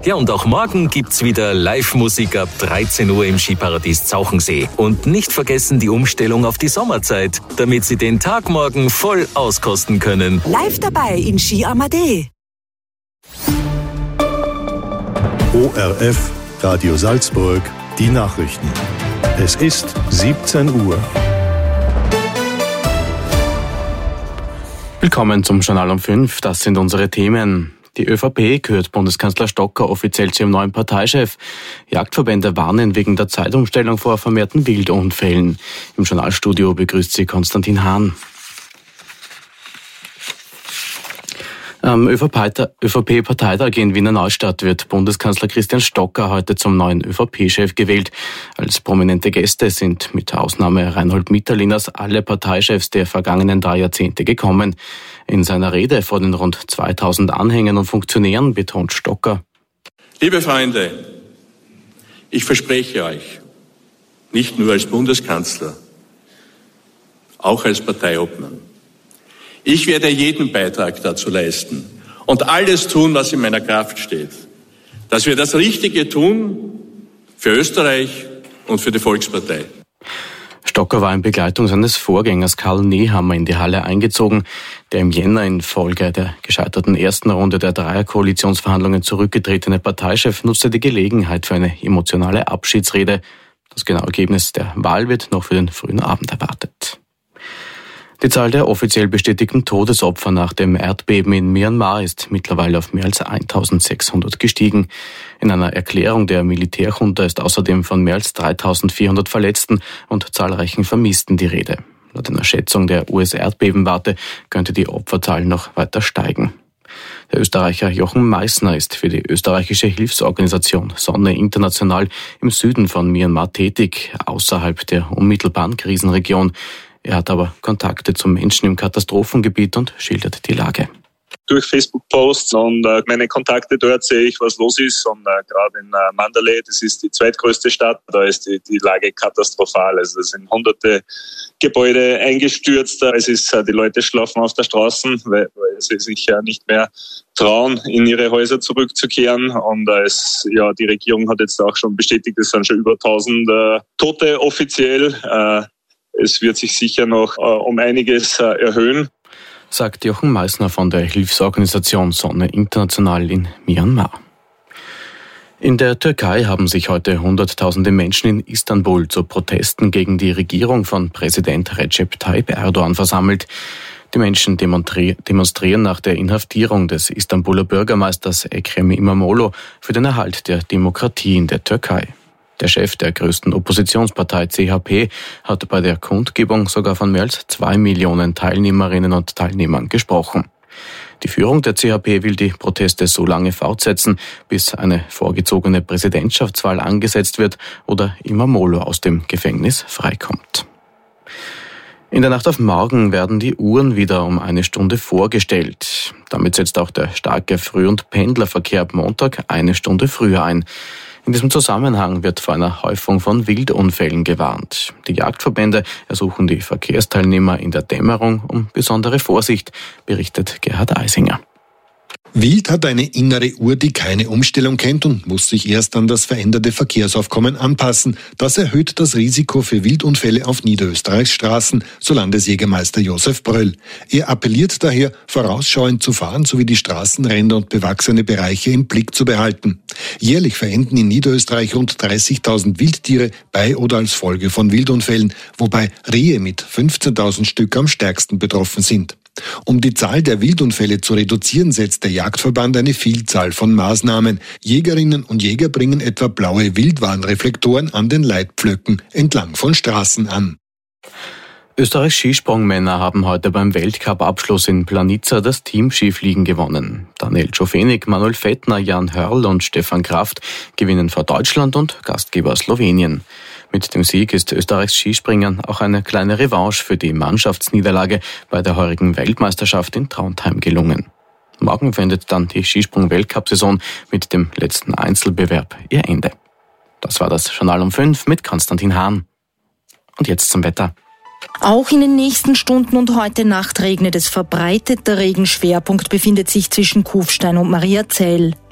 Ja, und auch morgen gibt's wieder Live-Musik ab 13 Uhr im Skiparadies Zauchensee. Und nicht vergessen die Umstellung auf die Sommerzeit, damit Sie den Tag morgen voll auskosten können. Live dabei in Ski Amadee. ORF, Radio Salzburg, die Nachrichten. Es ist 17 Uhr. Willkommen zum Journal um 5. Das sind unsere Themen. Die ÖVP kürt Bundeskanzler Stocker offiziell zu ihrem neuen Parteichef. Jagdverbände warnen wegen der Zeitumstellung vor vermehrten Wildunfällen. Im Journalstudio begrüßt sie Konstantin Hahn. Am ÖVP-Parteitag in Wiener Neustadt wird Bundeskanzler Christian Stocker heute zum neuen ÖVP-Chef gewählt. Als prominente Gäste sind mit Ausnahme Reinhold Mitterliners alle Parteichefs der vergangenen 3 Jahrzehnte gekommen. In seiner Rede vor den rund 2000 Anhängern und Funktionären betont Stocker: Liebe Freunde, ich verspreche euch, nicht nur als Bundeskanzler, auch als Parteiobmann, ich werde jeden Beitrag dazu leisten und alles tun, was in meiner Kraft steht, dass wir das Richtige tun für Österreich und für die Volkspartei. Stocker war in Begleitung seines Vorgängers Karl Nehammer in die Halle eingezogen, der im Jänner infolge der gescheiterten ersten Runde der Dreierkoalitionsverhandlungen zurückgetretene Parteichef nutzte die Gelegenheit für eine emotionale Abschiedsrede. Das genaue Ergebnis der Wahl wird noch für den frühen Abend erwartet. Die Zahl der offiziell bestätigten Todesopfer nach dem Erdbeben in Myanmar ist mittlerweile auf mehr als 1600 gestiegen. In einer Erklärung der Militärjunta ist außerdem von mehr als 3400 Verletzten und zahlreichen Vermissten die Rede. Laut einer Schätzung der US-Erdbebenwarte könnte die Opferzahl noch weiter steigen. Der Österreicher Jochen Meissner ist für die österreichische Hilfsorganisation Sonne International im Süden von Myanmar tätig, außerhalb der unmittelbaren Krisenregion. Er hat aber Kontakte zu Menschen im Katastrophengebiet und schildert die Lage. Durch Facebook-Posts und meine Kontakte dort sehe ich, was los ist. Und gerade in Mandalay, das ist die zweitgrößte Stadt, da ist die Lage katastrophal. Also da sind hunderte Gebäude eingestürzt. Die Leute schlafen auf der Straße, weil sie sich ja nicht mehr trauen, in ihre Häuser zurückzukehren. Und die Regierung hat jetzt auch schon bestätigt, es sind schon über 1000 Tote offiziell. Es wird sich sicher noch um einiges erhöhen, sagt Jochen Meissner von der Hilfsorganisation Sonne International in Myanmar. In der Türkei haben sich heute Hunderttausende Menschen in Istanbul zu Protesten gegen die Regierung von Präsident Recep Tayyip Erdogan versammelt. Die Menschen demonstrieren nach der Inhaftierung des Istanbuler Bürgermeisters Ekrem İmamoğlu für den Erhalt der Demokratie in der Türkei. Der Chef der größten Oppositionspartei CHP hat bei der Kundgebung sogar von mehr als 2 Millionen Teilnehmerinnen und Teilnehmern gesprochen. Die Führung der CHP will die Proteste so lange fortsetzen, bis eine vorgezogene Präsidentschaftswahl angesetzt wird oder İmamoğlu aus dem Gefängnis freikommt. In der Nacht auf morgen werden die Uhren wieder um 1 Stunde vorgestellt. Damit setzt auch der starke Früh- und Pendlerverkehr ab Montag 1 Stunde früher ein. In diesem Zusammenhang wird vor einer Häufung von Wildunfällen gewarnt. Die Jagdverbände ersuchen die Verkehrsteilnehmer in der Dämmerung um besondere Vorsicht, berichtet Gerhard Eisinger. Wild hat eine innere Uhr, die keine Umstellung kennt und muss sich erst an das veränderte Verkehrsaufkommen anpassen. Das erhöht das Risiko für Wildunfälle auf Niederösterreichs Straßen, so Landesjägermeister Josef Bröll. Er appelliert daher, vorausschauend zu fahren sowie die Straßenränder und bewachsene Bereiche im Blick zu behalten. Jährlich verenden in Niederösterreich rund 30.000 Wildtiere bei oder als Folge von Wildunfällen, wobei Rehe mit 15.000 Stück am stärksten betroffen sind. Um die Zahl der Wildunfälle zu reduzieren, setzt der Jagdverband eine Vielzahl von Maßnahmen. Jägerinnen und Jäger bringen etwa blaue Wildwarnreflektoren an den Leitpflöcken entlang von Straßen an. Österreichs Skisprungmänner haben heute beim Weltcup-Abschluss in Planica das Team-Skifliegen gewonnen. Daniel Czofenik, Manuel Fettner, Jan Hörl und Stefan Kraft gewinnen vor Deutschland und Gastgeber Slowenien. Mit dem Sieg ist Österreichs Skispringern auch eine kleine Revanche für die Mannschaftsniederlage bei der heurigen Weltmeisterschaft in Trondheim gelungen. Morgen findet dann die Skisprung-Weltcup-Saison mit dem letzten Einzelbewerb ihr Ende. Das war das Journal um 5 mit Konstantin Hahn. Und jetzt zum Wetter. Auch in den nächsten Stunden und heute Nacht regnet es verbreitet. Der Regenschwerpunkt befindet sich zwischen Kufstein und Mariazell.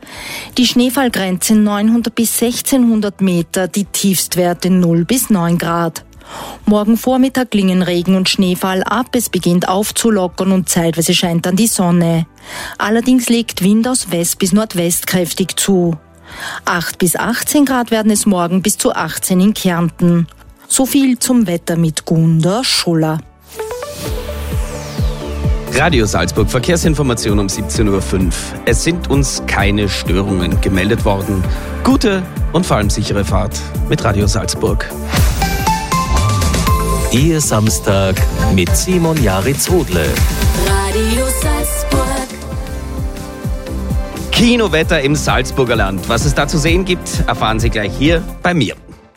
Die Schneefallgrenze 900 bis 1600 Meter, die Tiefstwerte 0 bis 9 Grad. Morgen Vormittag klingen Regen und Schneefall ab, es beginnt aufzulockern und zeitweise scheint dann die Sonne. Allerdings legt Wind aus West bis Nordwest kräftig zu. 8 bis 18 Grad werden es morgen, bis zu 18 in Kärnten. So viel zum Wetter mit Gunda Schuller. Radio Salzburg, Verkehrsinformation um 17.05 Uhr. Es sind uns keine Störungen gemeldet worden. Gute und vor allem sichere Fahrt mit Radio Salzburg. Ihr Samstag mit Simon Jaritz-Hodle. Radio Salzburg. Kinowetter im Salzburger Land. Was es da zu sehen gibt, erfahren Sie gleich hier bei mir.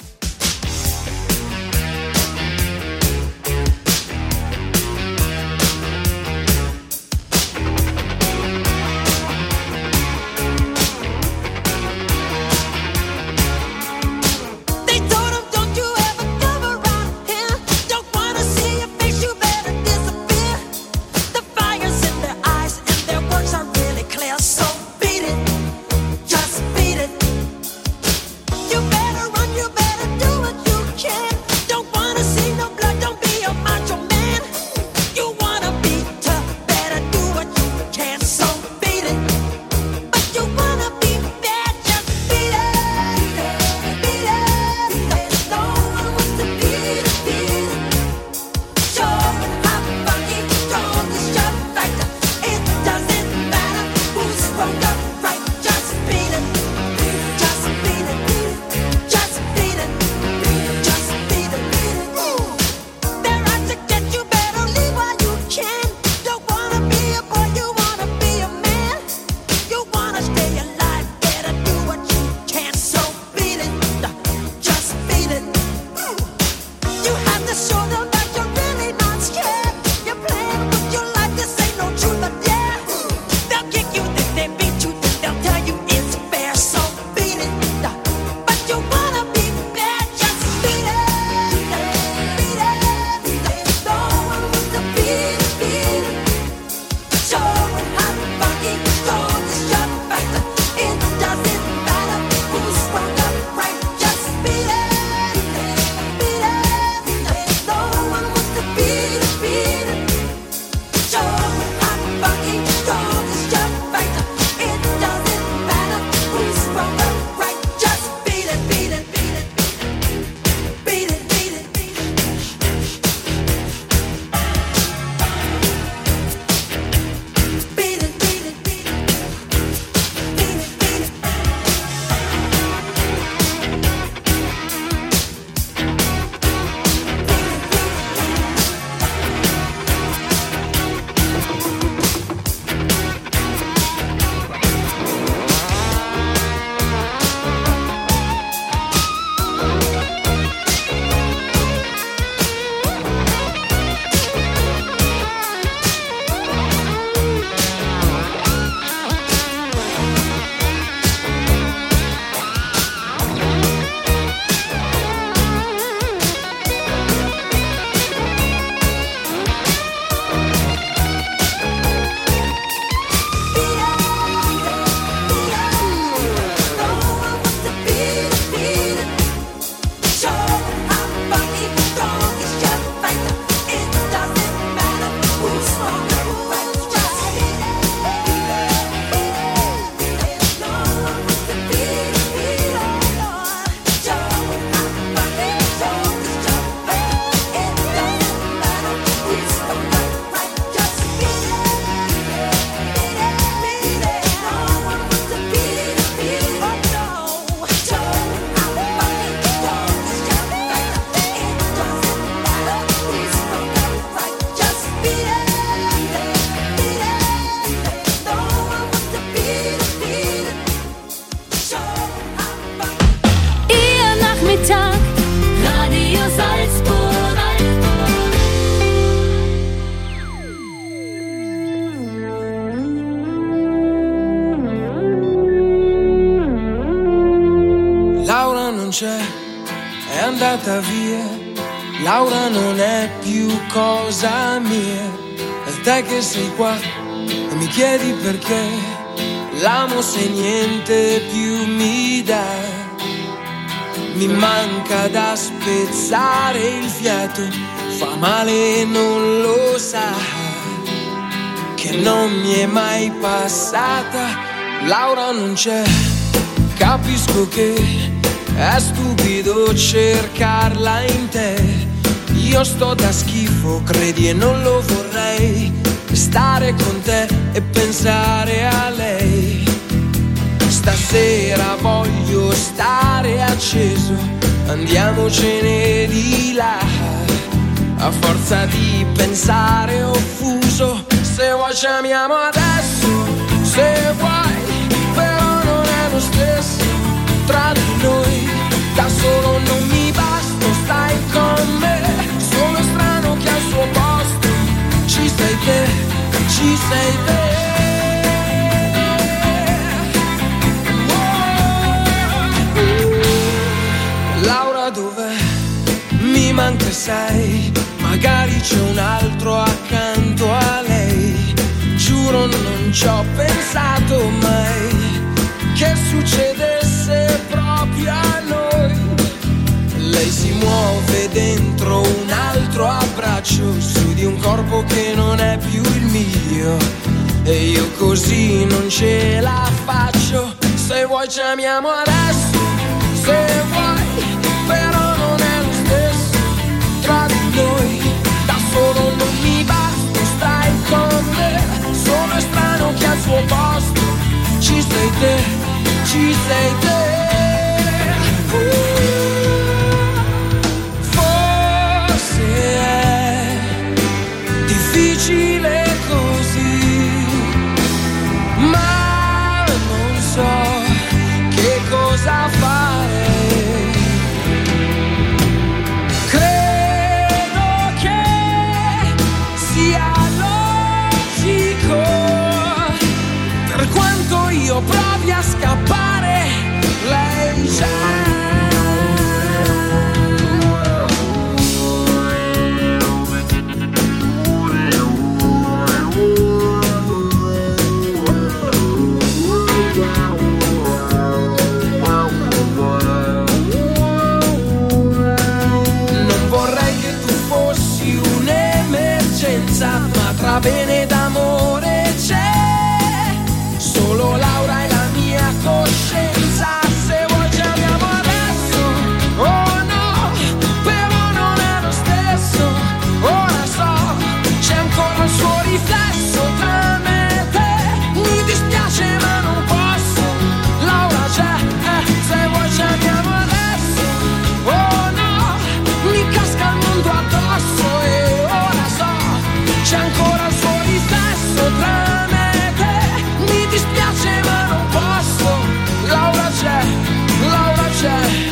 c'è, è andata via. Laura non è più cosa mia. E te che sei qua e mi chiedi perché. l'amo se niente più mi dà. Mi manca da spezzare il fiato, fa male e non lo sa, che non mi è mai passata. Laura non c'è, capisco che è stupido cercarla in te. Io sto da schifo, credi, e non lo vorrei, stare con te e pensare a lei. Stasera voglio stare acceso, andiamocene di là. A forza di pensare offuso, se vuoi ci amiamo adesso, se vuoi, però non è lo stesso tra di noi. Da solo non mi basta, stai con me, sono strano che al suo posto ci sei te, ci sei te. Laura dov'è? Mi manca, sai, magari c'è un altro accanto a lei. Giuro non ci ho pensato mai che succedesse proprio a noi. Lei si muove dentro un altro abbraccio, su di un corpo che non è più il mio, e io così non ce la faccio. Se vuoi ci amiamo adesso, se vuoi, però non è lo stesso tra di noi. Da solo non mi basta, stai con me, sono strano che al suo posto ci sei te, ci sei te. Forse è difficile così, ma non so che cosa fare. Io provi a scappare, lei c'è. Non vorrei che tu fossi un'emergenza, ma tra bene d'amore c'è solo Laura e la mia coscienza. Se vuoi ci amiamo adesso, oh no, però non è lo stesso. Ora so, c'è ancora il suo riflesso tra me e te. Mi dispiace ma non posso, Laura c'è, se vuoi ci amiamo adesso, oh no, mi casca il mondo addosso. E ora so, c'è ancora il suo riflesso tra me. Mi dispiace ma non posso, Laura c'è, Laura c'è.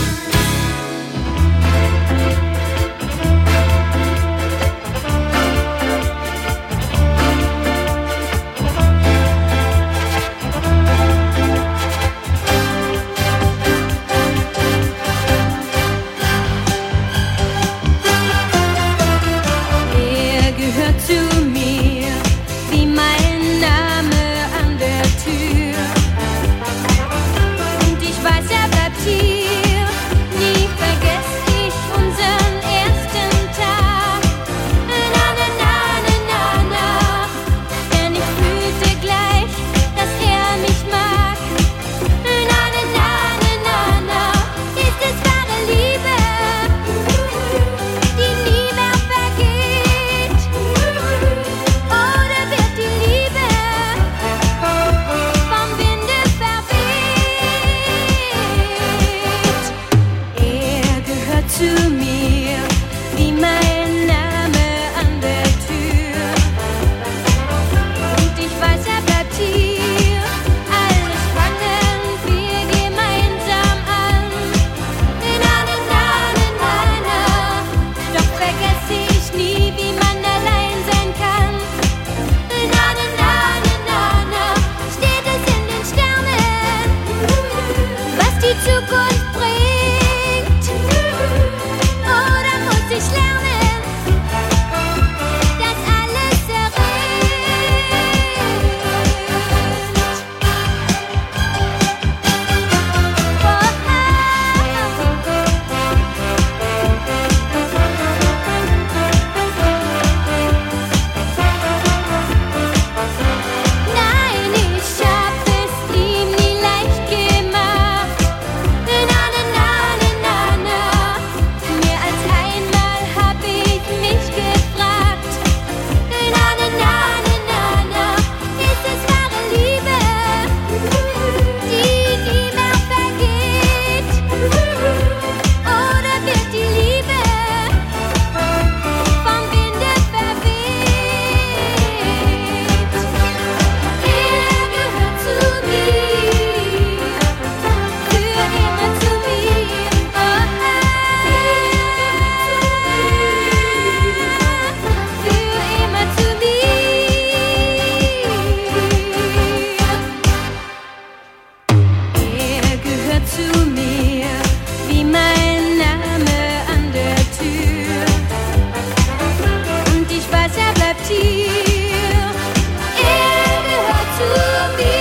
Er gehört zu mir, wie mein Name an der Tür. Und ich weiß, er bleibt hier. Nie vergess ich unseren ersten Tag. Na, na, na, na, na, na. Denn ich fühlte gleich, dass er mich mag. Na, na, na, na, na, na. Ist es wahre Liebe, die nie mehr vergeht? Oder wird die Liebe vom Winde verweht? Er gehört zu mir, wie mein Name an der Tür. Und ich weiß, er bleibt hier. Alles fangen wir gemeinsam an. Na, na, na, na, na, na. Doch vergesse ich nie, wie man allein sein kann. Na, na, na, na, na, na. Steht es in den Sternen, was die Zukunft bringt? Oder muss ich lernen, dass alles erringt? zu mir wie mein Name an der Tür. Und ich weiß, er bleibt hier, er gehört zu mir.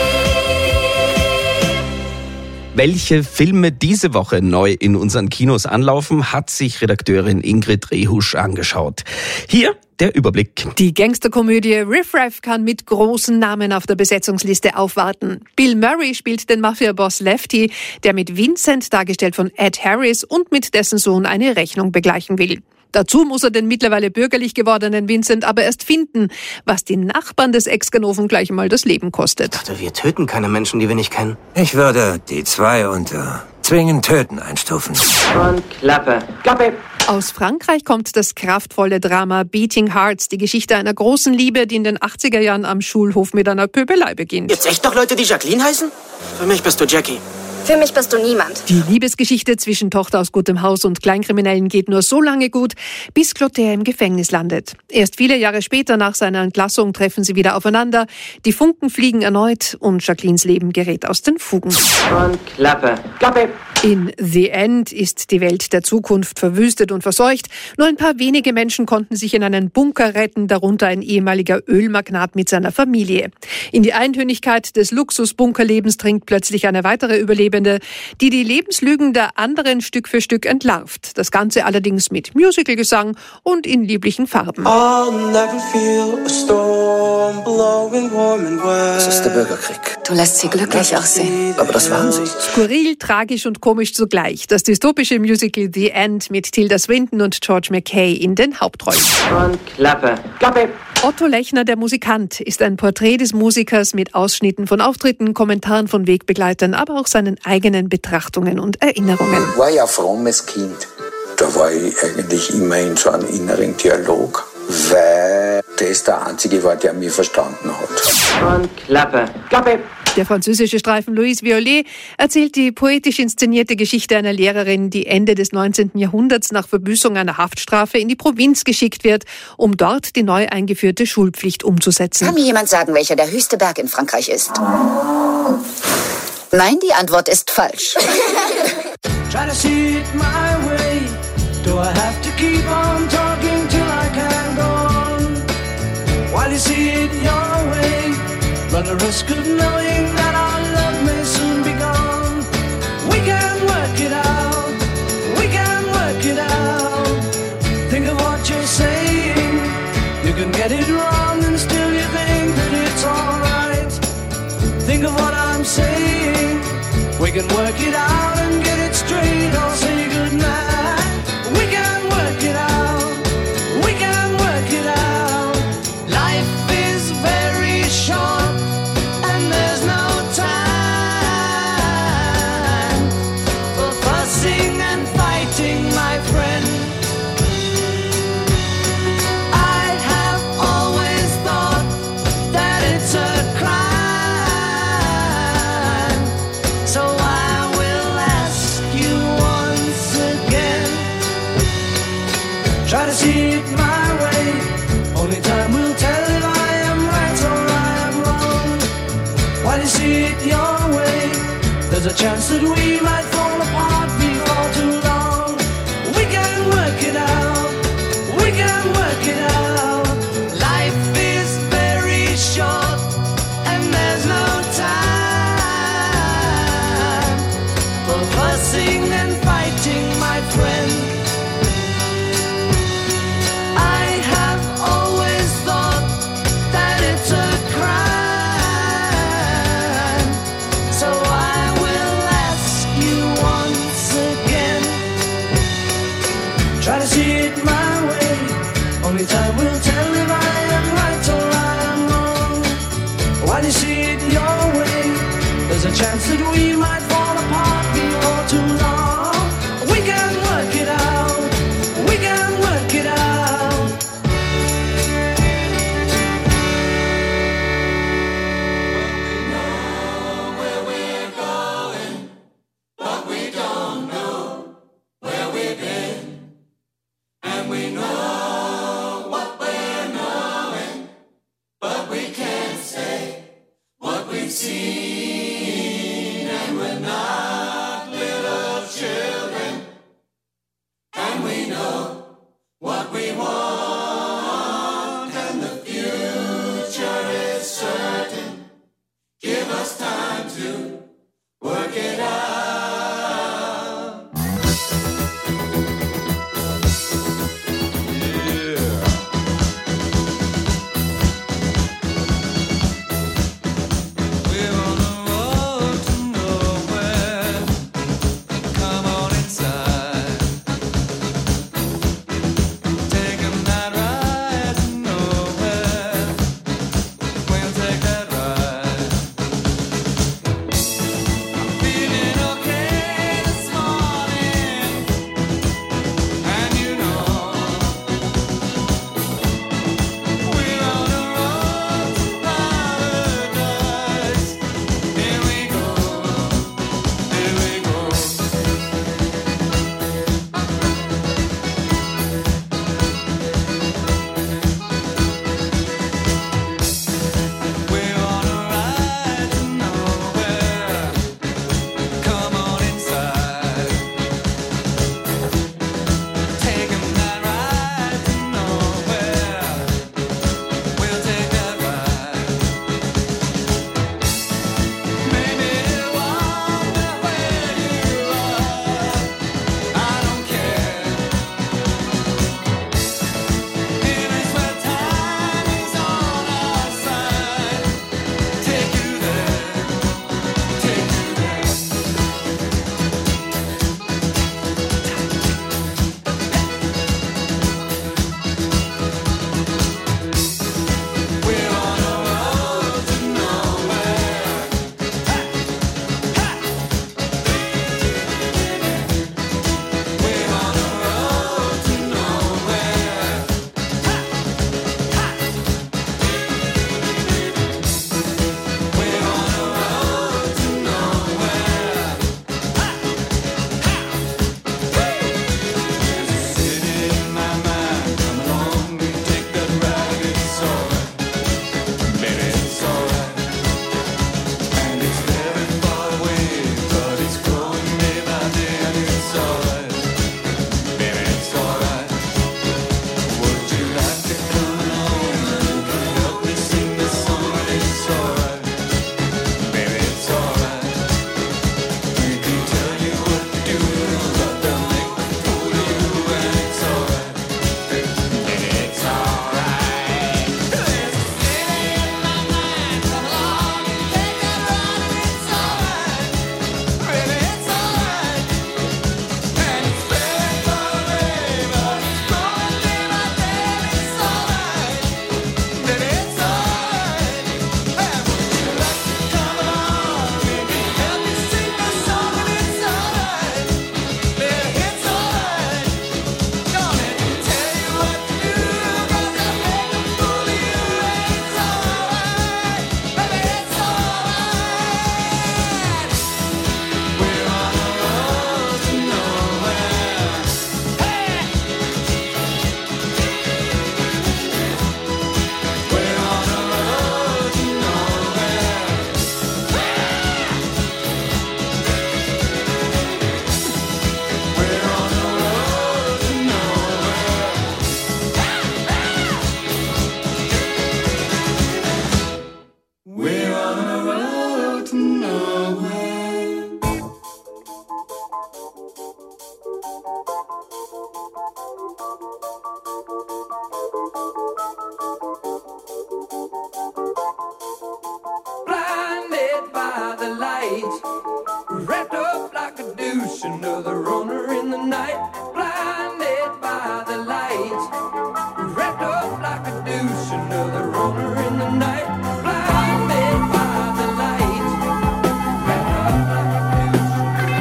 Welche Filme diese Woche neu in unseren Kinos anlaufen, hat sich Redakteurin Ingrid Rehusch angeschaut. Hier der Überblick. Die Gangsterkomödie Riff Raff kann mit großen Namen auf der Besetzungsliste aufwarten. Bill Murray spielt den Mafia-Boss Lefty, der mit Vincent, dargestellt von Ed Harris, und mit dessen Sohn eine Rechnung begleichen will. Dazu muss er den mittlerweile bürgerlich gewordenen Vincent aber erst finden, was die Nachbarn des Ex-Ganoven gleich mal das Leben kostet. Ich dachte, wir töten keine Menschen, die wir nicht kennen. Ich würde die 2 unter zwingend töten einstufen. Und Klappe. Klappe! Aus Frankreich kommt das kraftvolle Drama Beating Hearts, die Geschichte einer großen Liebe, die in den 80er Jahren am Schulhof mit einer Pöbelei beginnt. Gibt's echt noch Leute, die Jacqueline heißen? Für mich bist du Jackie. Für mich bist du niemand. Die Liebesgeschichte zwischen Tochter aus gutem Haus und Kleinkriminellen geht nur so lange gut, bis Clotaire im Gefängnis landet. Erst viele Jahre später, nach seiner Entlassung, treffen sie wieder aufeinander. Die Funken fliegen erneut und Jacquelines Leben gerät aus den Fugen. Und Klappe. Klappe! In The End ist die Welt der Zukunft verwüstet und verseucht. Nur ein paar wenige Menschen konnten sich in einen Bunker retten, darunter ein ehemaliger Ölmagnat mit seiner Familie. In die Eintönigkeit des Luxusbunkerlebens dringt plötzlich eine weitere Überlebende, die die Lebenslügen der anderen Stück für Stück entlarvt. Das Ganze allerdings mit Musicalgesang und in lieblichen Farben. Das ist der Bürgerkrieg. Du lässt sie glücklich aussehen. Aber das waren sie. Skurril, tragisch und komisch zugleich. Das dystopische Musical The End mit Tilda Swinton und George McKay in den Hauptrollen. Und Klappe. Klappe! Otto Lechner, der Musikant, ist ein Porträt des Musikers mit Ausschnitten von Auftritten, Kommentaren von Wegbegleitern, aber auch seinen eigenen Betrachtungen und Erinnerungen. Ich war ja ein frommes Kind. Da war ich eigentlich immer in so einem inneren Dialog, weil das der Einzige war, der mich verstanden hat. Und Klappe. Klappe! Der französische Streifen Louise Violet erzählt die poetisch inszenierte Geschichte einer Lehrerin, die Ende des 19. Jahrhunderts nach Verbüßung einer Haftstrafe in die Provinz geschickt wird, um dort die neu eingeführte Schulpflicht umzusetzen. Kann mir jemand sagen, welcher der höchste Berg in Frankreich ist? Nein, die Antwort ist falsch. Try to see it my way. Do I have to keep on talking till I can go on? While you see it your way, run the risk of knowing that our love may soon be gone. We can work it out. We can work it out. Think of what you're saying. You can get it wrong and still you think that it's alright. Think of what I'm saying. We can work it out and get it straight. I'll say goodnight. We can work it out. We can work it out. Life is very short and there's no time for fussing and fighting, my friend. I have always thought that it's a crime, so I will ask you once again. Try to see it my way. Only time will tell if I am right or I am wrong. While you see it your way, there's a chance that we might fall apart before too long. We can work it out. We can work it out. Life is very short and there's no time for fussing and fighting, my friend. I have always thought that it's a crime, so I will ask you once again. Try to see it my way. Only time will tell if I am right or I am wrong. While you see it your way, there's a chance that we might fall apart before too long. We can work it out. We can work it out. What we've seen, and we're not seduce another runner in the night, blinded by the lights, wrapped up like a deuce, another runner in the night, blinded by the lights, wrapped up like a deuce.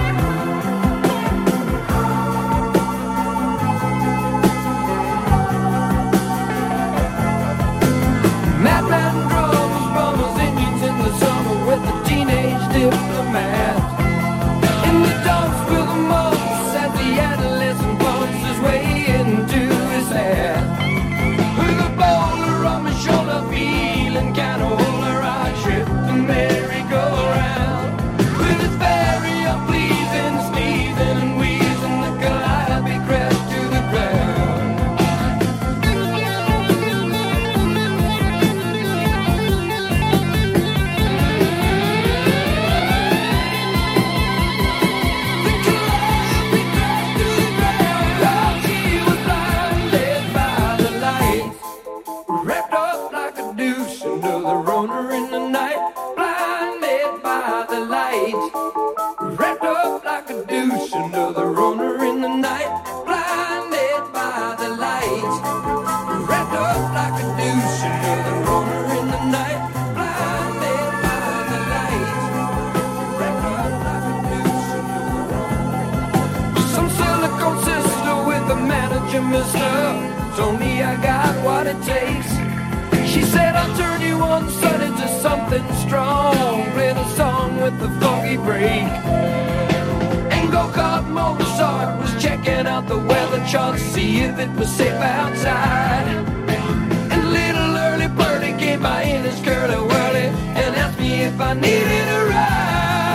Madman drums, bombers, engines in the summer with the teenage diplomat. In the dumps with the mumps as the adolescent bumps his way into his hat. With a boulder on my shoulder, feeling kind of older, I trip the merry-go-round. With its very unpleasing sneezing and wheezing, the calliope crashed to the ground. Wrapped up like a deuce, another runner in the night, blinded by the light. Wrapped up like a deuce, another runner in the night, blinded by the light. Wrapped up like a deuce, another runner in the night, blinded by the light. Wrapped up like a deuce, another runner. Some silicone sister with the manager, mister. Told me I got what it takes. She said I'll turn you on sun into something strong. Play the song with the funky break. And go-kart Mozart was checking out the weather chart to see if it was safe outside. And little early birdie came by in his curly-whirly and asked me if I needed a ride.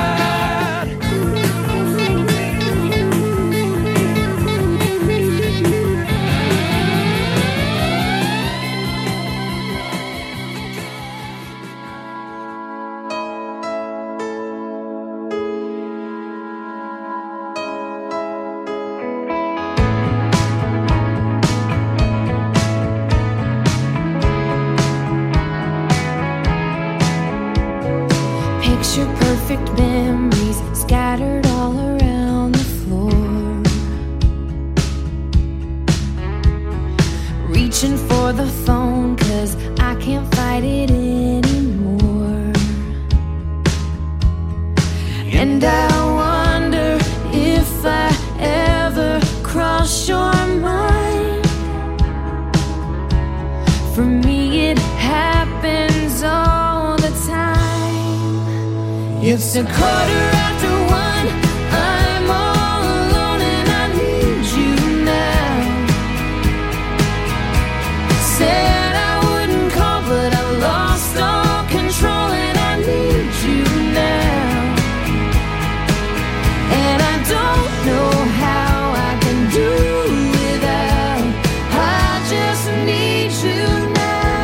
Picture perfect memories scattered all around the floor. Reaching for the phone 'cause I can't fight it anymore. And I wonder if I ever cross your mind. For me it happens all the time. It's a quarter after one, I'm all alone and I need you now. Said I wouldn't call but I lost all control and I need you now. And I don't know how I can do without, I just need you now.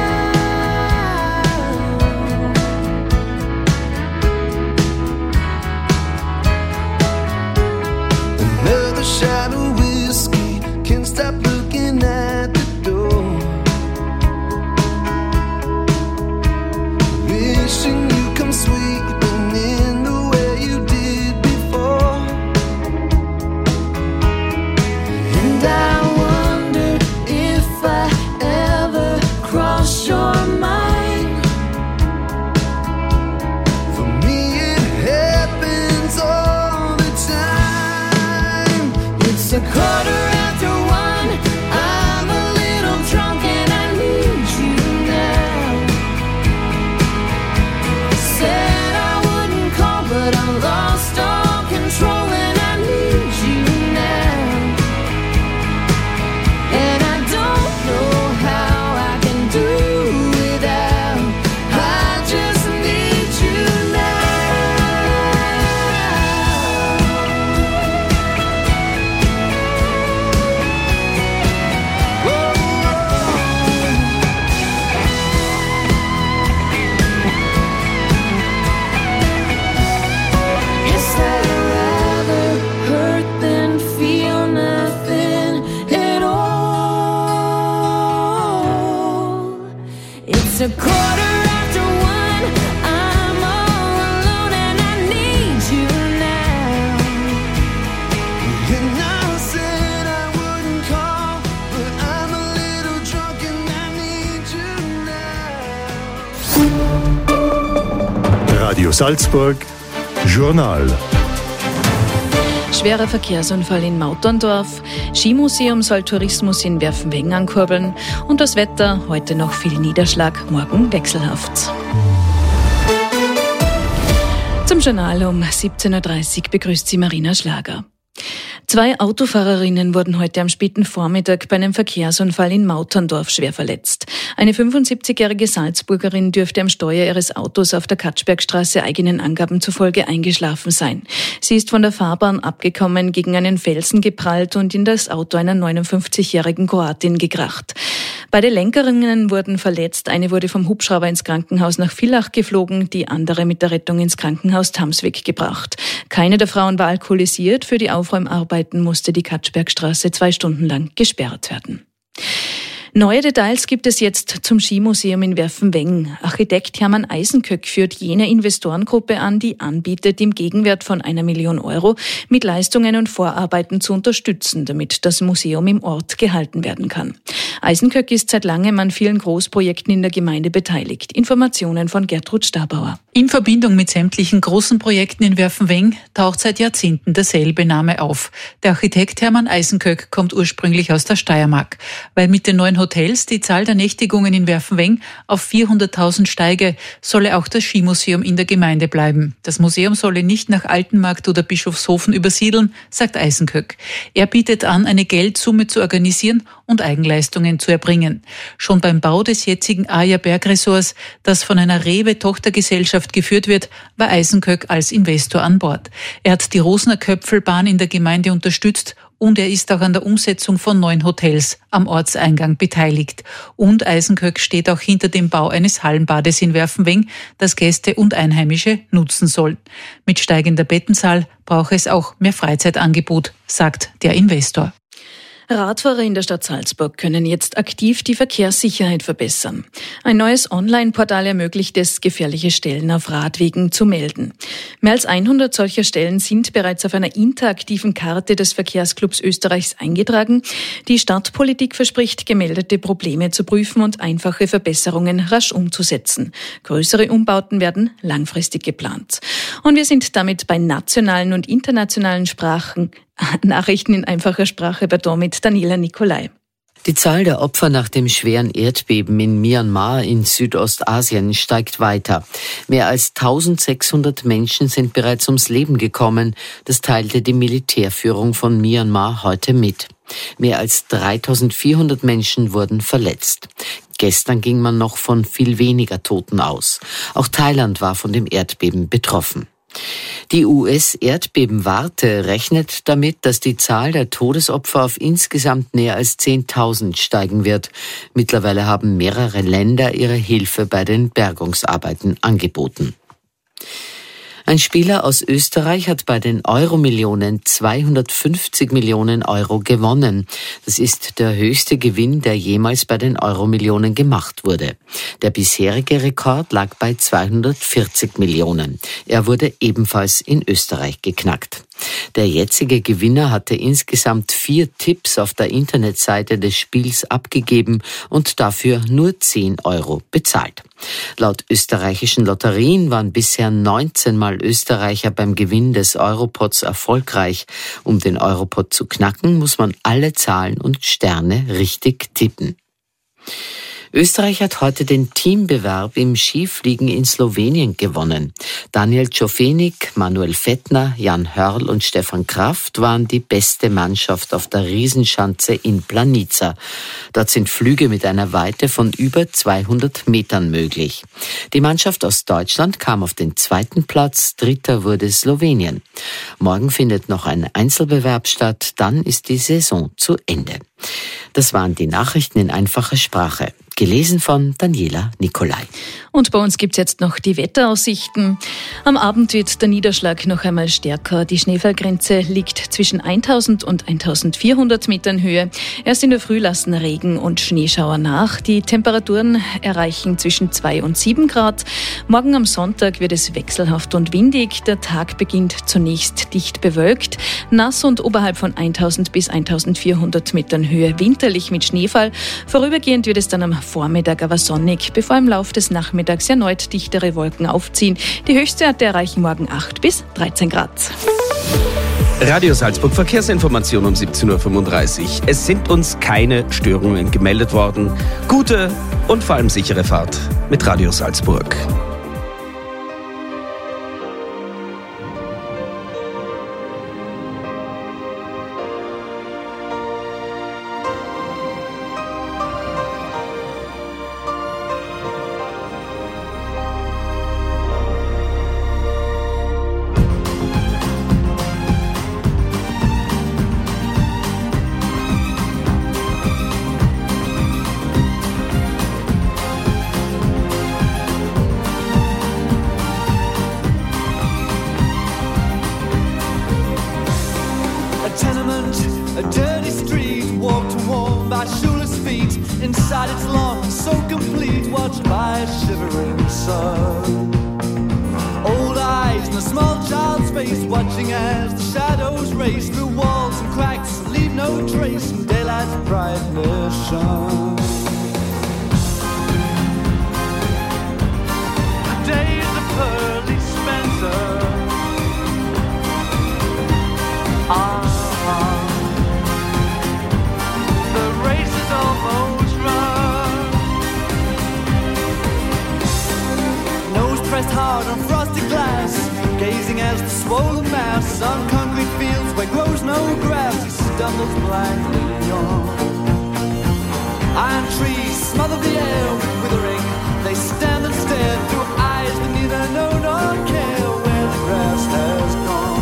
Another shot of whiskey, can't stop looking at the door. Wishing you come sweeping in the way you did before. And I wonder if I ever cross your mind. For me it happens all the time. It's a quarter after one, I'm a little drunk and I need you now. Said I wouldn't call but I lost all control and I need you now. And I don't know how I can do without, I just need you now. Salzburg Journal. Schwerer Verkehrsunfall in Mauterndorf, Skimuseum soll Tourismus in Werfenweng ankurbeln und das Wetter, heute noch viel Niederschlag, morgen wechselhaft. Zum Journal um 17.30 Uhr begrüßt sie Marina Schlager. 2 Autofahrerinnen wurden heute am späten Vormittag bei einem Verkehrsunfall in Mauterndorf schwer verletzt. Eine 75-jährige Salzburgerin dürfte am Steuer ihres Autos auf der Katschbergstraße eigenen Angaben zufolge eingeschlafen sein. Sie ist von der Fahrbahn abgekommen, gegen einen Felsen geprallt und in das Auto einer 59-jährigen Kroatin gekracht. Beide Lenkerinnen wurden verletzt. Eine wurde vom Hubschrauber ins Krankenhaus nach Villach geflogen, die andere mit der Rettung ins Krankenhaus Tamsweg gebracht. Keine der Frauen war alkoholisiert. Für die Aufräumarbeiten musste die Katschbergstraße 2 Stunden lang gesperrt werden. Neue Details gibt es jetzt zum Skimuseum in Werfenweng. Architekt Hermann Eisenköck führt jene Investorengruppe an, die anbietet, im Gegenwert von 1 Million Euro mit Leistungen und Vorarbeiten zu unterstützen, damit das Museum im Ort gehalten werden kann. Eisenköck ist seit langem an vielen Großprojekten in der Gemeinde beteiligt. Informationen von Gertrud Stabauer. In Verbindung mit sämtlichen großen Projekten in Werfenweng taucht seit Jahrzehnten derselbe Name auf. Der Architekt Hermann Eisenköck kommt ursprünglich aus der Steiermark. Weil mit den neuen Hotels die Zahl der Nächtigungen in Werfenweng auf 400.000 steige, solle auch das Skimuseum in der Gemeinde bleiben. Das Museum solle nicht nach Altenmarkt oder Bischofshofen übersiedeln, sagt Eisenköck. Er bietet an, eine Geldsumme zu organisieren und Eigenleistungen zu erbringen. Schon beim Bau des jetzigen Aja Bergresorts, das von einer Rewe-Tochtergesellschaft geführt wird, war Eisenköck als Investor an Bord. Er hat die Rosner-Köpfelbahn in der Gemeinde unterstützt und er ist auch an der Umsetzung von 9 Hotels am Ortseingang beteiligt. Und Eisenköck steht auch hinter dem Bau eines Hallenbades in Werfenweng, das Gäste und Einheimische nutzen sollen. Mit steigender Bettenzahl brauche es auch mehr Freizeitangebot, sagt der Investor. Radfahrer in der Stadt Salzburg können jetzt aktiv die Verkehrssicherheit verbessern. Ein neues Online-Portal ermöglicht es, gefährliche Stellen auf Radwegen zu melden. Mehr als 100 solcher Stellen sind bereits auf einer interaktiven Karte des Verkehrsclubs Österreichs eingetragen. Die Stadtpolitik verspricht, gemeldete Probleme zu prüfen und einfache Verbesserungen rasch umzusetzen. Größere Umbauten werden langfristig geplant. Und wir sind damit bei nationalen und internationalen Nachrichten in einfacher Sprache mit Daniela Nicolai. Die Zahl der Opfer nach dem schweren Erdbeben in Myanmar in Südostasien steigt weiter. Mehr als 1600 Menschen sind bereits ums Leben gekommen. Das teilte die Militärführung von Myanmar heute mit. Mehr als 3400 Menschen wurden verletzt. Gestern ging man noch von viel weniger Toten aus. Auch Thailand war von dem Erdbeben betroffen. Die US-Erdbebenwarte rechnet damit, dass die Zahl der Todesopfer auf insgesamt näher als 10.000 steigen wird. Mittlerweile haben mehrere Länder ihre Hilfe bei den Bergungsarbeiten angeboten. Ein Spieler aus Österreich hat bei den Euro-Millionen 250 Millionen Euro gewonnen. Das ist der höchste Gewinn, der jemals bei den Euro-Millionen gemacht wurde. Der bisherige Rekord lag bei 240 Millionen. Er wurde ebenfalls in Österreich geknackt. Der jetzige Gewinner hatte insgesamt 4 Tipps auf der Internetseite des Spiels abgegeben und dafür nur 10 Euro bezahlt. Laut österreichischen Lotterien waren bisher 19 Mal Österreicher beim Gewinn des Europots erfolgreich. Um den Europot zu knacken, muss man alle Zahlen und Sterne richtig tippen. Österreich hat heute den Teambewerb im Skifliegen in Slowenien gewonnen. Daniel Czofenik, Manuel Fettner, Jan Hörl und Stefan Kraft waren die beste Mannschaft auf der Riesenschanze in Planica. Dort sind Flüge mit einer Weite von über 200 Metern möglich. Die Mannschaft aus Deutschland kam auf den 2. Platz, 3. wurde Slowenien. Morgen findet noch ein Einzelbewerb statt, dann ist die Saison zu Ende. Das waren die Nachrichten in einfacher Sprache. Gelesen von Daniela Nicolai. Und bei uns gibt's jetzt noch die Wetteraussichten. Am Abend wird der Niederschlag noch einmal stärker. Die Schneefallgrenze liegt zwischen 1000 und 1400 Metern Höhe. Erst in der Früh lassen Regen und Schneeschauer nach. Die Temperaturen erreichen zwischen 2 und 7 Grad. Morgen am Sonntag wird es wechselhaft und windig. Der Tag beginnt zunächst dicht bewölkt, nass und oberhalb von 1000 bis 1400 Metern Höhe winterlich mit Schneefall. Vorübergehend wird es dann am Vormittag aber sonnig, bevor im Lauf des Nachmittags erneut dichtere Wolken aufziehen. Die Höchstwerte erreichen morgen 8 bis 13 Grad. Radio Salzburg Verkehrsinformation um 17.35 Uhr. Es sind uns keine Störungen gemeldet worden. Gute und vor allem sichere Fahrt mit Radio Salzburg. A dirty street, walked and worn by shoeless feet. Inside it's long, so complete, watched by a shivering sun. Old eyes in a small child's face, watching as the shadows race through walls and cracks, leave no trace in daylight's brightness shone. The days of Pearly Spencer the race is almost run. Nose pressed hard on frosted glass, gazing as the swollen mass on concrete fields where grows no grass, he stumbles blindly on. Iron trees smother the air with withering, they stand and stare through eyes that neither know nor care where the grass has gone.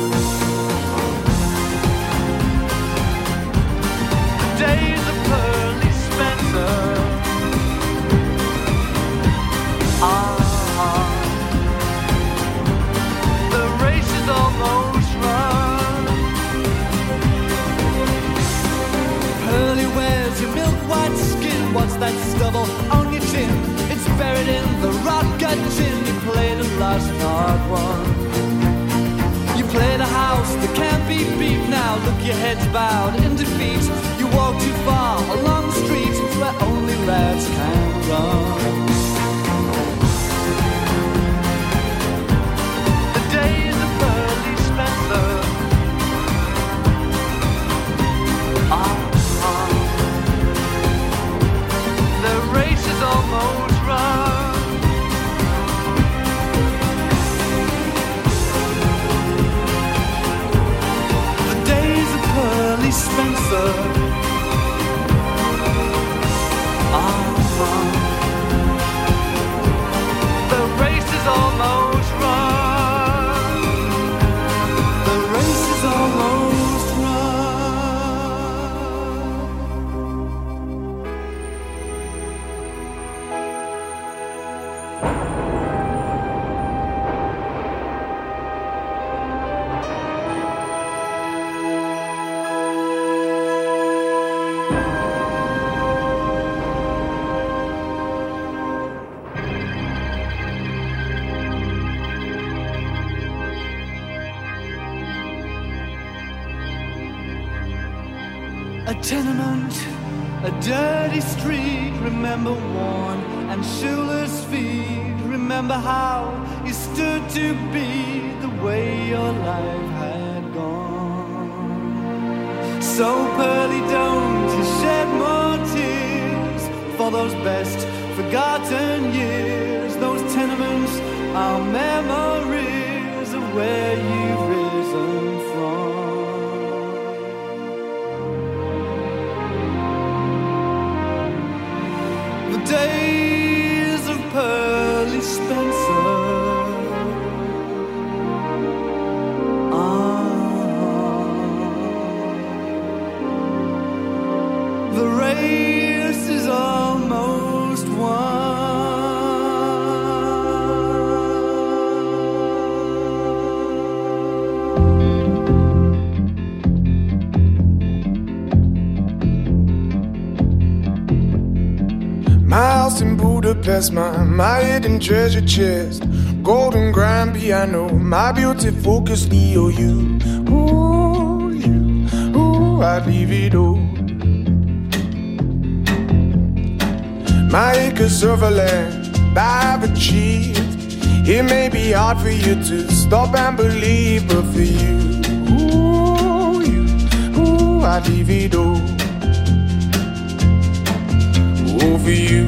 Days of Pearly Spencer the race is almost run. Pearly wears your milk white skin. What's that stubble on your chin? It's buried in the rot gut chin. You played a lost not won. You played a house that can't be beat. Now look, your head's bowed in defeat. You walk too far along the street where only rats can run. The days of Pearly Spencer the race is almost run. The days of Pearly Spencer the race is almost run. The race is almost a tenement, a dirty street, remember worn and shoeless feet. Remember how you stood to be the way your life had gone. So Pearly, don't you shed more tears for those best forgotten years. Those tenements are memories of where you've risen from. Days of Pearly Spencer the race is almost won. My house in Budapest, my hidden treasure chest, golden grand piano, my beauty focus, EOU. Ooh, you, ooh, I'd leave it all. my acres of land I've achieved. It may be hard for you to stop and believe, but for you, I'd leave it all. Oh, for you,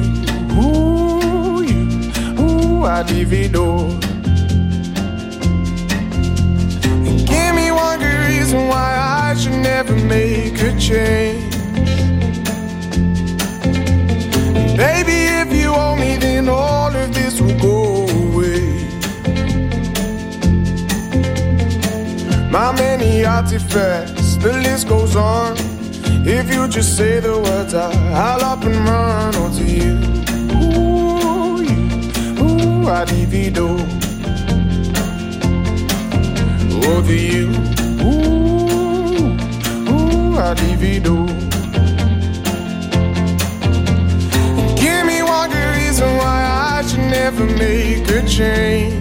I'd leave it all. And give me one good reason why I should never make a change. Baby, if you owe me, then all of this will go away. My many artifacts, the list goes on. If you just say the words, I'll up and run onto you. I'd leave it all. Oh, to you. I'd leave it all. Give me one good reason why I should never make a change.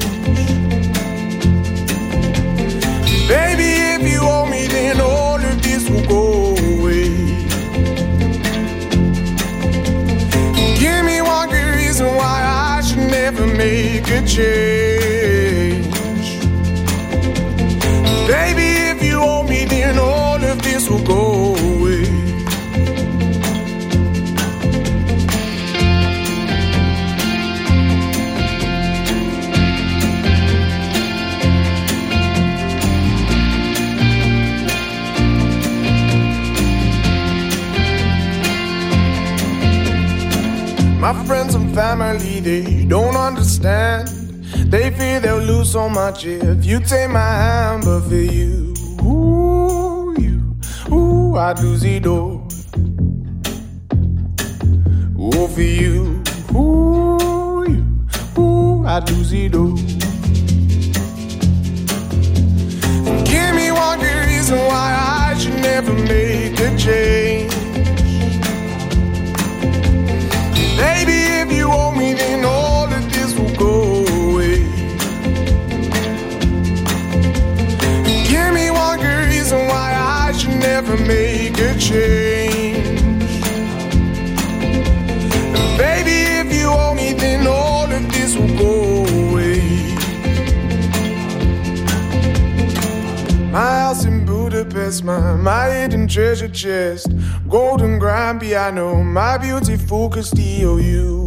Baby, if you owe me, then all of this will go away. Give me one good reason why I should never make a change. Baby, if you owe me, then all of this will go away. My friends and family, they don't understand. They fear they'll lose so much if you take my hand. But for you, I'd lose it all. Oh, for you, I'd lose it all. Give me one good reason why I should never make a change. Baby, if you owe me, then all of this will go away. Give me one good reason why I should never make a change. Baby, if you owe me, then all of this will go away. My house in Budapest, my hidden treasure chest, golden grand piano, my beautiful Castillo.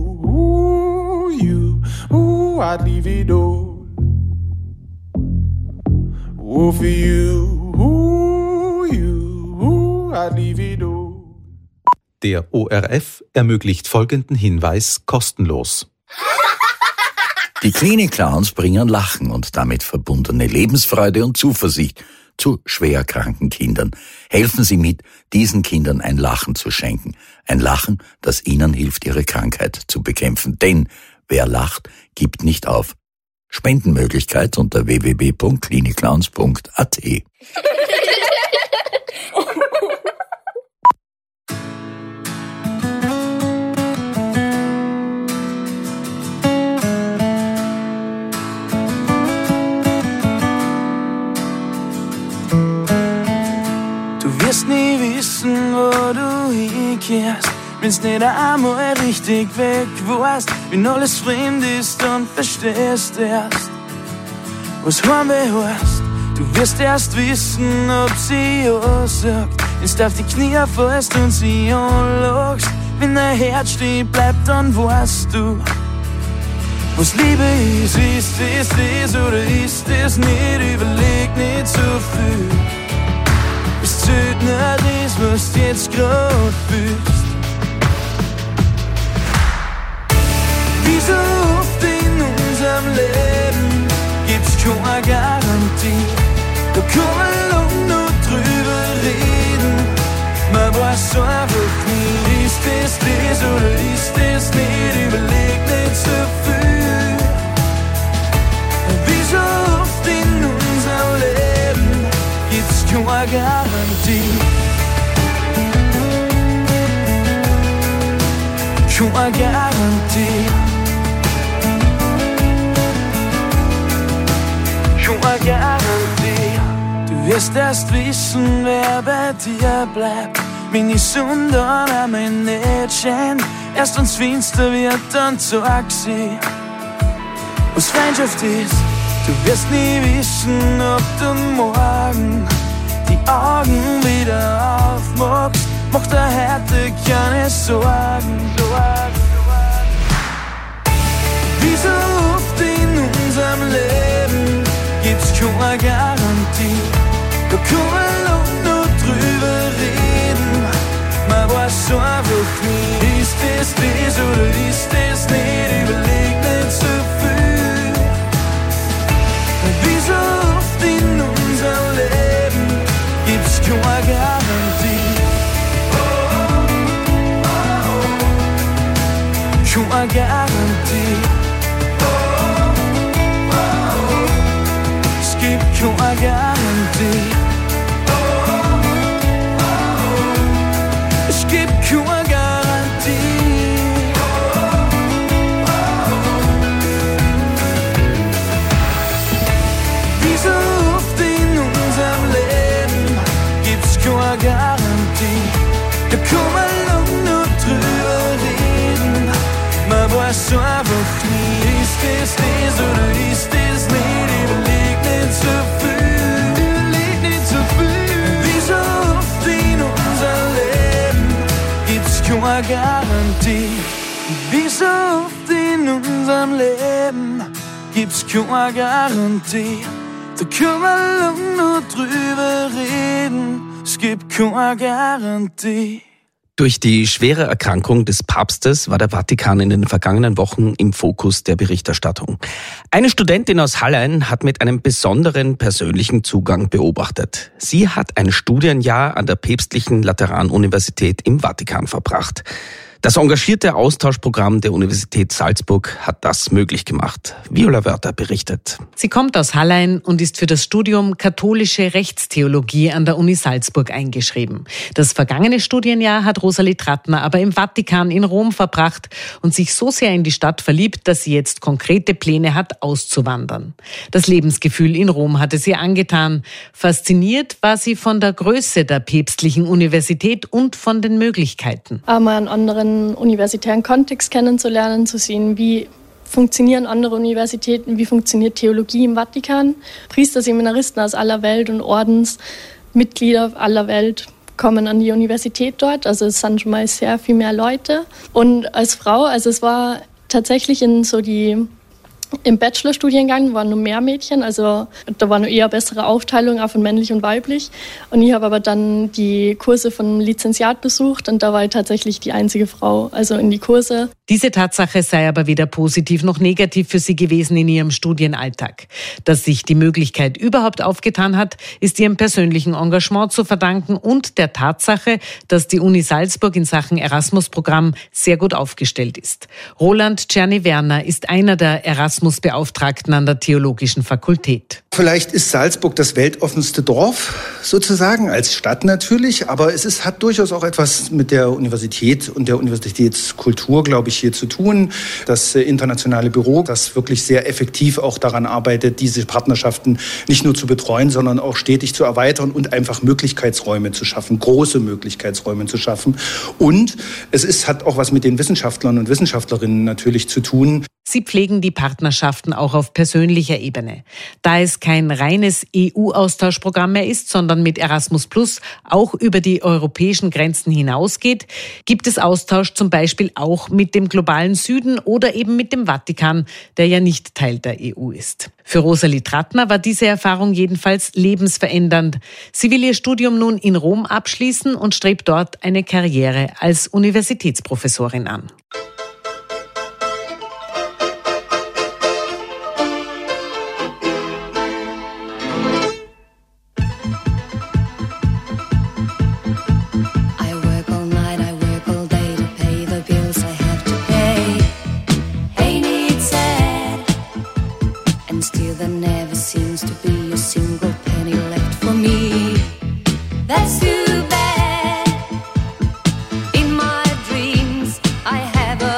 I'd leave it all. Oh, for you, I'd leave it all. Der ORF ermöglicht folgenden Hinweis kostenlos. Die Klinik Clowns bringen Lachen und damit verbundene Lebensfreude und Zuversicht zu schwerkranken Kindern. Helfen Sie mit, diesen Kindern ein Lachen zu schenken. Ein Lachen, das ihnen hilft, ihre Krankheit zu bekämpfen. Denn wer lacht, gibt nicht auf. Spendenmöglichkeit unter www.klinikclowns.at. Du wirst nie wissen, wo du hinkehrst, wenn's nicht einmal richtig weg warst, wenn alles fremd ist und verstehst erst, was Heimweh heißt. Du wirst erst wissen, ob sie ja sagt, wenn's du auf die Knie fällst und sie anlachst. Wenn dein Herz stehen bleibt, dann weißt du, was Liebe ist. Ist es das oder ist es nicht? Überleg nicht so viel. Es zählt nur das, was du jetzt grad fühlst. Wie so oft in unserem Leben gibt's keine Garantie. Da kann man lang noch drüber reden, man weiß einfach nie. Ist es das oder ist es nicht? Überleg nicht so viel. Wie so oft in unserem Leben gibt's keine Garantie. Keine Garantie. Keine Garantie. Du wirst erst wissen, wer bei dir bleibt, Meine Sonne an mein Mädchen, erst wenn's finster wird, dann sag sie, was Freundschaft ist. Du wirst nie wissen, ob du morgen die Augen wieder aufmachst. Mach dir heute keine Sorgen. Wie so oft in unserem Leben gibt's keine Garantie. Da kann man noch drüber reden, man weiß einfach nie. Ist das oder ist das nicht, überleg nicht so viel. Wie so oft in unserem Leben gibt's keine Garantie. Keine Garantie. Es gibt keine Garantie. Es gibt keine Garantie. Wie so oft in unserem Leben gibt's keine Garantie. Da kann man nur drüber reden, man weiß einfach nie. Ist das oder ist das nicht, überleg nicht so viel. Wie so oft in unserem Leben gibt's keine Garantie. Wie so oft in unserem Leben gibt's keine Garantie. Da kann man nur drüber reden, es gibt keine Garantie. Durch die schwere Erkrankung des Papstes war der Vatikan in den vergangenen Wochen im Fokus der Berichterstattung. Eine Studentin aus Hallein hat mit einem besonderen persönlichen Zugang beobachtet. Sie hat ein Studienjahr an der Päpstlichen Lateranuniversität im Vatikan verbracht. Das engagierte Austauschprogramm der Universität Salzburg hat das möglich gemacht. Viola Wörter berichtet. Sie kommt aus Hallein und ist für das Studium Katholische Rechtstheologie an der Uni Salzburg eingeschrieben. Das vergangene Studienjahr hat Rosalie Trattner aber im Vatikan in Rom verbracht und sich so sehr in die Stadt verliebt, dass sie jetzt konkrete Pläne hat, auszuwandern. Das Lebensgefühl in Rom hatte sie angetan. Fasziniert war sie von der Größe der päpstlichen Universität und von den Möglichkeiten. Einmal einen anderen universitären Kontext kennenzulernen, zu sehen, wie funktionieren andere Universitäten, wie funktioniert Theologie im Vatikan. Priester, Seminaristen aus aller Welt und Ordensmitglieder aller Welt kommen an die Universität dort. Also es sind schon mal sehr viel mehr Leute. Und als Frau, also es war tatsächlich im Bachelorstudiengang waren nur mehr Mädchen, also da war nur eher bessere Aufteilung, auch von männlich und weiblich. Und ich habe aber dann die Kurse vom Lizenziat besucht und da war ich tatsächlich die einzige Frau, also in die Kurse. Diese Tatsache sei aber weder positiv noch negativ für sie gewesen in ihrem Studienalltag. Dass sich die Möglichkeit überhaupt aufgetan hat, ist ihrem persönlichen Engagement zu verdanken und der Tatsache, dass die Uni Salzburg in Sachen Erasmus-Programm sehr gut aufgestellt ist. Roland Czerny-Werner ist einer der Erasmus-Beauftragten an der Theologischen Fakultät. Vielleicht ist Salzburg das weltoffenste Dorf sozusagen, als Stadt natürlich, aber es hat durchaus auch etwas mit der Universität und der Universitätskultur, glaube ich, hier zu tun. Das internationale Büro, das wirklich sehr effektiv auch daran arbeitet, diese Partnerschaften nicht nur zu betreuen, sondern auch stetig zu erweitern und einfach Möglichkeitsräume zu schaffen, große Möglichkeitsräume zu schaffen. Und es hat auch was mit den Wissenschaftlern und Wissenschaftlerinnen natürlich zu tun. Sie pflegen die Partnerschaften auch auf persönlicher Ebene. Da es kein reines EU-Austauschprogramm mehr ist, sondern mit Erasmus Plus auch über die europäischen Grenzen hinausgeht, gibt es Austausch zum Beispiel auch mit dem globalen Süden oder eben mit dem Vatikan, der ja nicht Teil der EU ist. Für Rosalie Trattner war diese Erfahrung jedenfalls lebensverändernd. Sie will ihr Studium nun in Rom abschließen und strebt dort eine Karriere als Universitätsprofessorin an. That's too bad. In my dreams, I have a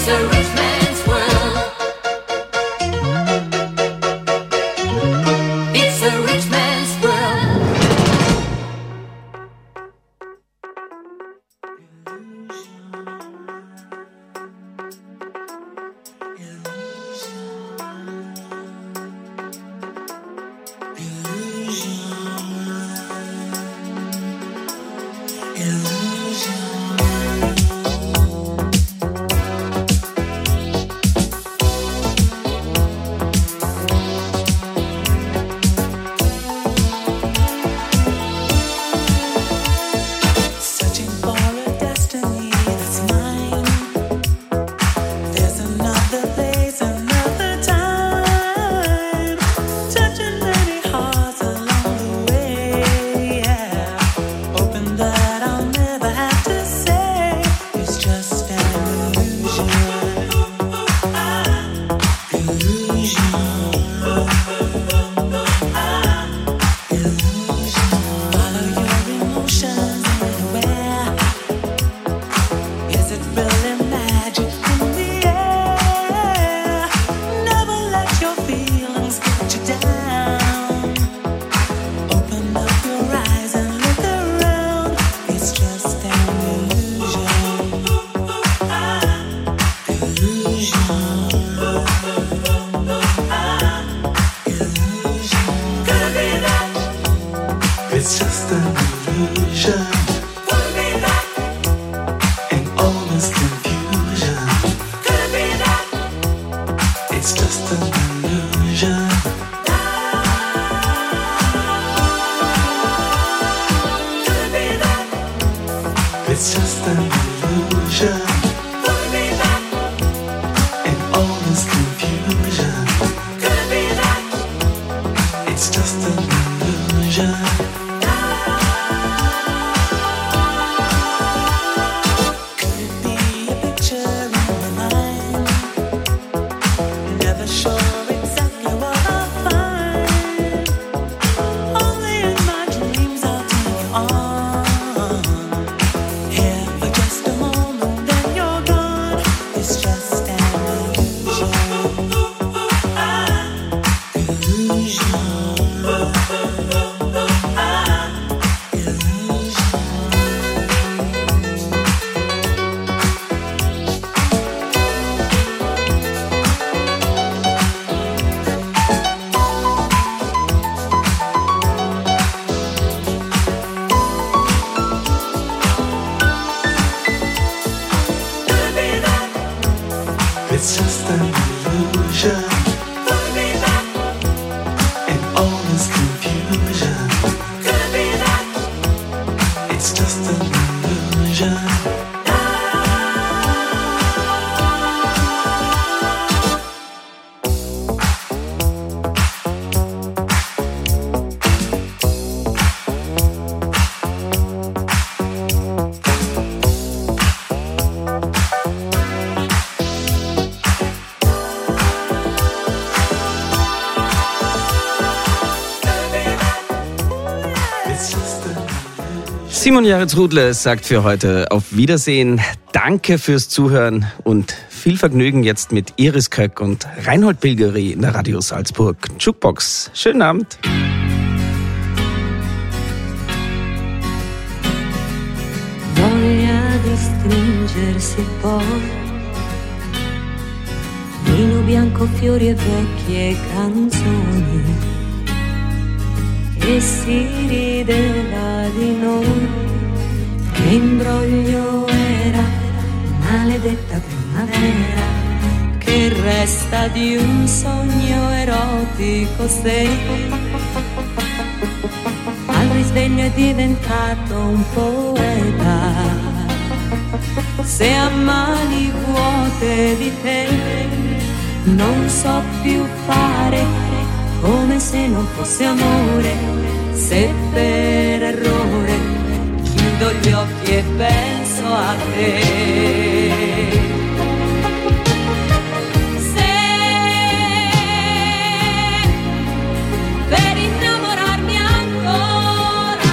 a rich man's world. It's a rich man's world. It's just an illusion. Could it be that? In all this confusion. Could it be that? It's just an illusion. Could it be that? It's just an illusion. Could it be that? In all this confusion. Could it be that? It's just an illusion. It's just an illusion. Could it be that? In all this confusion. Could it be that? It's just an illusion. Simon Jaretz-Rudle sagt für heute auf Wiedersehen. Danke fürs Zuhören und viel Vergnügen jetzt mit Iris Köck und Reinhold Pilgeri in der Radio Salzburg Jukebox. Schönen Abend. Voglia di stringersi poi, vino bianco, fiori e vecchie canzoni, e si rideva di noi, che imbroglio era, maledetta primavera, che resta di un sogno erotico sei. Al risveglio è diventato un poeta, se a mani vuote di te non so più fare, come se non fosse amore, se per errore chiudo gli occhi e penso a te. Per innamorarmi ancora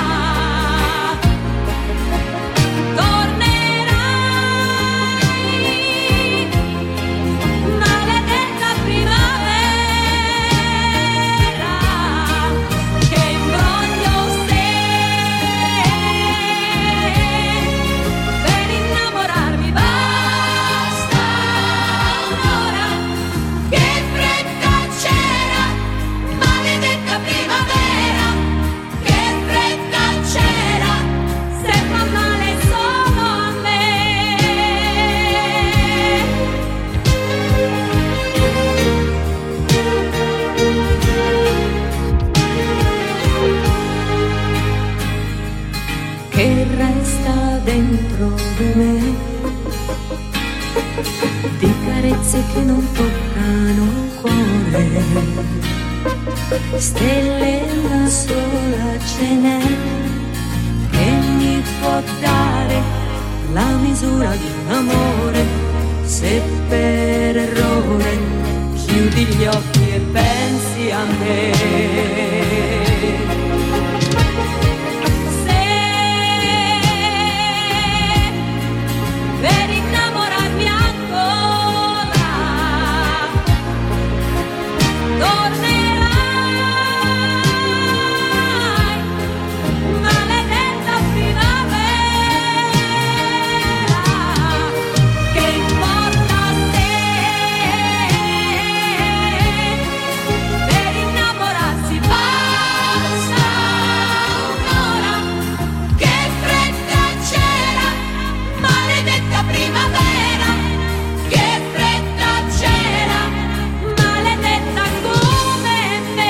tornerai di carezze che non toccano il cuore. Stelle una sola ce n'è che mi può dare la misura di un amore. Se per errore chiudi gli occhi e pensi a me. Per innamorarmi ancora tornerai, maledetta primavera, che importa se per innamorarsi basta un'ora, che fretta c'era, maledetta primavera, che fretta c'era, maledetta come me.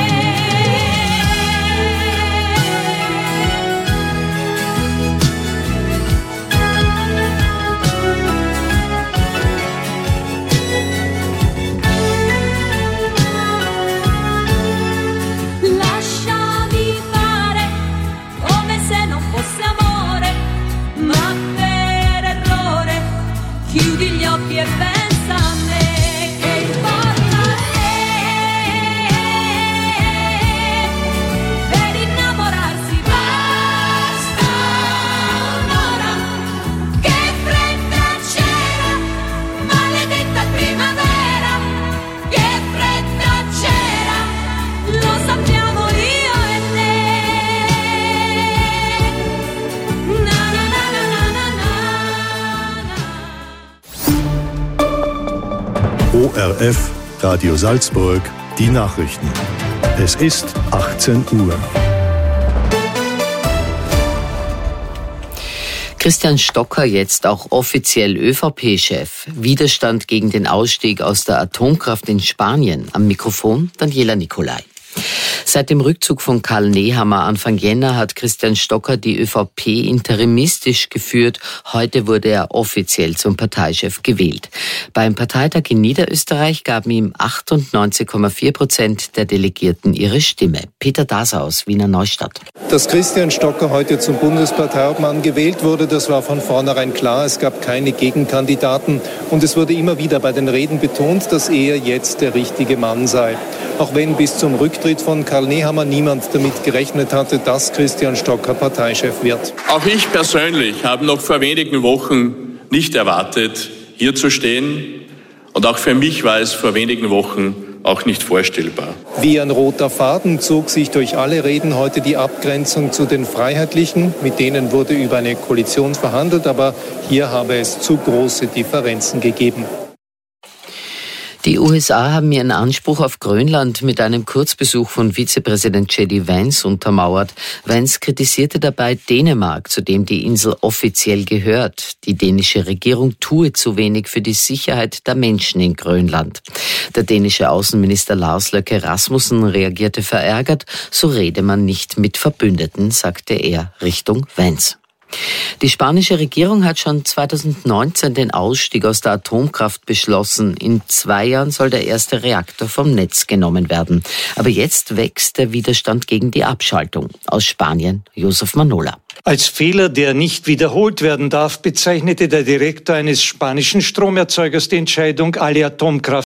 Lasciami fare come se non fosse amore, ma per errore chiudi gli occhi e pensa a me. Che importa se per innamorarsi basta un'ora, che fretta c'era, maledetta primavera, che fretta c'era, lo sappiamo io e te. Na na na na na na na. ORF Radio Salzburg, die Nachrichten. Es ist 18 Uhr. Christian Stocker jetzt auch offiziell ÖVP-Chef. Widerstand gegen den Ausstieg aus der Atomkraft in Spanien. Am Mikrofon Daniela Nicolai. Seit dem Rückzug von Karl Nehammer Anfang Jänner hat Christian Stocker die ÖVP interimistisch geführt. Heute wurde er offiziell zum Parteichef gewählt. Beim Parteitag in Niederösterreich gaben ihm 98,4% der Delegierten ihre Stimme. Peter Daser aus Wiener Neustadt. Dass Christian Stocker heute zum Bundesparteiobmann gewählt wurde, das war von vornherein klar. Es gab keine Gegenkandidaten und es wurde immer wieder bei den Reden betont, dass er jetzt der richtige Mann sei. Auch wenn bis zum Rücktritt von Karl Nehammer niemand damit gerechnet hatte, dass Christian Stocker Parteichef wird. Auch ich persönlich habe noch vor wenigen Wochen nicht erwartet, hier zu stehen. Und auch für mich war es vor wenigen Wochen auch nicht vorstellbar. Wie ein roter Faden zog sich durch alle Reden heute die Abgrenzung zu den Freiheitlichen. Mit denen wurde über eine Koalition verhandelt, aber hier habe es zu große Differenzen gegeben. Die USA haben ihren Anspruch auf Grönland mit einem Kurzbesuch von Vizepräsident J.D. Vance untermauert. Vance kritisierte dabei Dänemark, zu dem die Insel offiziell gehört. Die dänische Regierung tue zu wenig für die Sicherheit der Menschen in Grönland. Der dänische Außenminister Lars Løkke Rasmussen reagierte verärgert. So rede man nicht mit Verbündeten, sagte er Richtung Vance. Die spanische Regierung hat schon 2019 den Ausstieg aus der Atomkraft beschlossen. In 2 Jahren soll der erste Reaktor vom Netz genommen werden. Aber jetzt wächst der Widerstand gegen die Abschaltung. Aus Spanien, Josef Manola. Als Fehler, der nicht wiederholt werden darf, bezeichnete der Direktor eines spanischen Stromerzeugers die Entscheidung, alle Atomkraftwerke